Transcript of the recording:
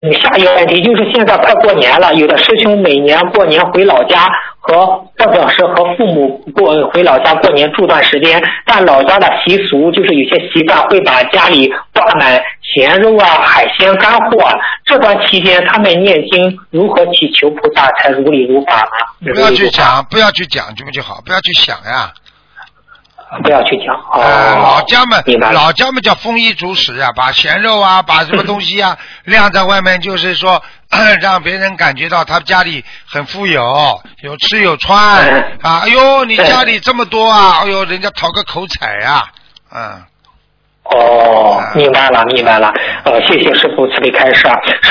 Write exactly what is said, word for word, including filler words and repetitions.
嗯，下一个问题就是现在快过年了，有的师兄每年过年回老家和或者是和父母过回老家过年住段时间，但老家的习俗就是有些习惯会把家里挂满咸肉啊、海鲜、干货啊。这段期间他们念经如何祈求菩萨才如理如法呢？ 不要去讲，不要去讲就不就好，不要去想呀。 不要去讲。哦、 呃，老家们，老家们叫丰衣足食啊，把咸肉啊，把什么东西啊晾在外面，就是说让别人感觉到他家里很富有，有吃有穿啊。哎呦，你家里这么多啊！哎呦，人家讨个口彩呀、啊，嗯。 哦，明白了，明白了。呃，谢谢师父慈悲开示啊。